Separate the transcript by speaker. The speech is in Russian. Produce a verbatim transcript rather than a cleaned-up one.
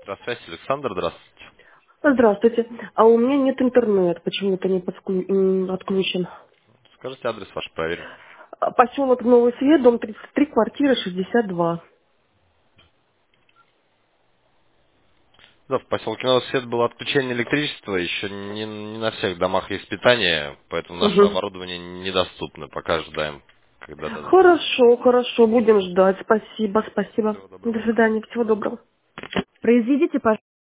Speaker 1: Здравствуйте, Александр, здравствуйте.
Speaker 2: Здравствуйте. А у меня нет интернета, почему-то не подску- м, отключен.
Speaker 1: Скажите адрес ваш, проверим.
Speaker 2: А, Поселок Новый Свет, дом тридцать три, квартира шестьдесят два.
Speaker 1: Да, в поселке Новый Свет было отключение электричества, еще не, не на всех домах есть питание, поэтому наше
Speaker 2: Мгм.
Speaker 1: оборудование недоступно. Пока ожидаем, когда дадут.
Speaker 2: Хорошо, хорошо, будем ждать. Спасибо, спасибо.
Speaker 1: Всего доброго.
Speaker 2: До свидания, всего доброго. Произведите, пожалуйста.